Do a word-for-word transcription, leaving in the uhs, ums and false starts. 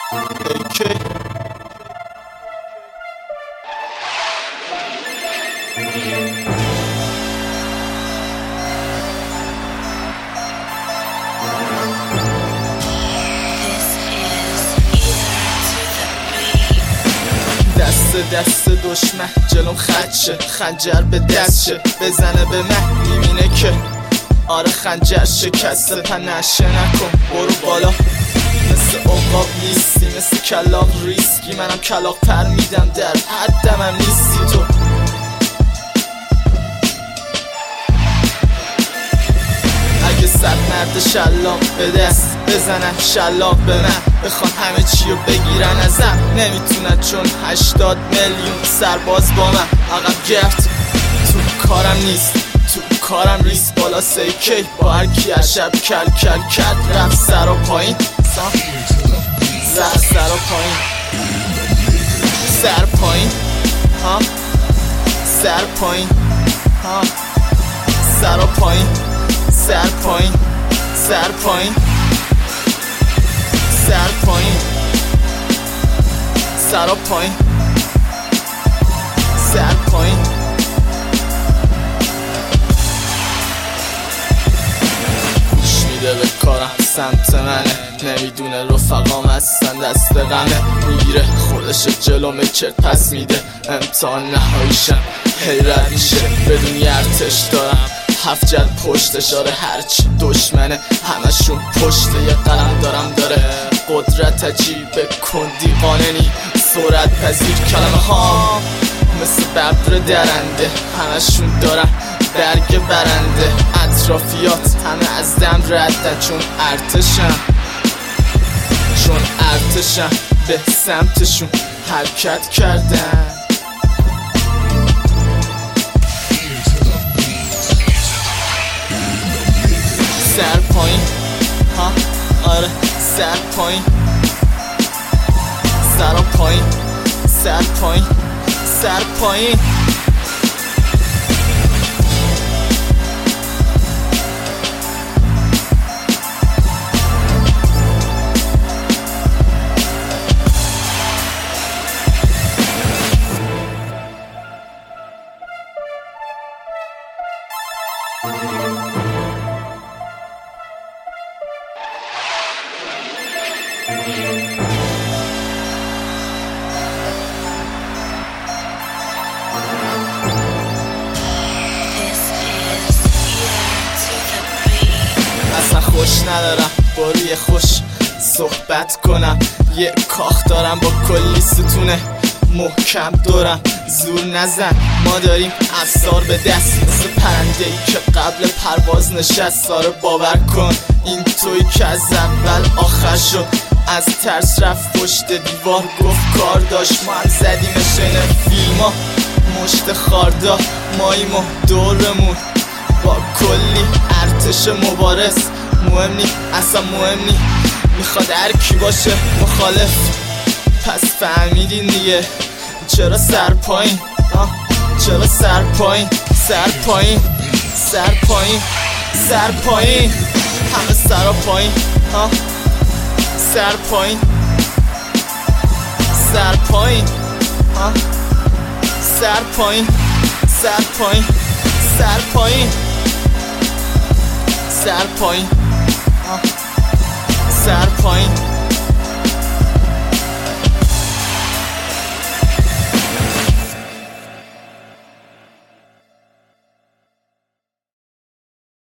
ایکی دست دست دشمن جلوم خدشه، خنجر به دستشه بزنه به من میبینه که آره خنجر شکسته. پنشه نکن برو بالا مثل عقاب نیستی، مثل کلاق ریسکی منم کلاق پر میدم در حدم هم نیستی تو. اگه صد مرد شلاق به دست بزنن شلاق به من بخوان همه چی رو بگیرن ازم نمیتونن چون هشتاد میلیون سرباز با من عقب گرفت تو کارم نیست، تو کارم ریس بالا سیکی با هر کی عشب کل کل کل رفت سر و پایین زر سر و پایین سر پایین ها سر پایین ها سر و پایین سر پایین سر پایین سر پایین سر و پایین سر پایین گوش میده به کارم سمت منه نمیدونه رفقام هستن دست غمه میگیره خودش جلومه چرت پس میده امتحان نهاییشم حیرت میشه بدون یه ارتش دارم هفت جد پشتش آره هرچی دشمنه همشون پشته یه قلم دارم داره قدرت عجیبه کندی قاننی سرعت پذیر کلمه ها مثل ببر درنده همشون دارن برگ برنده اطرافیات همه از دم ردن چون ارتشم چون ارتشم به سمتشون حرکت کردن. سر پایین ها آره سر پایین سر پایین سر پایین سر پایین اصلا خوش ندارم با روی خوش صحبت کنم یه کاخ دارم با کلی ستونه محکم دارم زور نزن ما داریم افسار به دست مثل پرنده ای که قبل پرواز نشست ساره باور کن این توی که از اول آخر شد از ترس رفت پشت دیوار گفت کار داشت ما هم زدیمش این فیلم ها مشت خاردا ماییم و دورمون با کلی ارتش مبارز مهم نی اصلا مهم نی میخواد هر کی باشه مخالف پس فهمیدین دیگه چرا سر پایین چرا سر پایین سر پایین سر پایین سر پایین همه سر پایین ها سر پایین سر پایین ها سر پایین سر پایین سر پایین سر پایین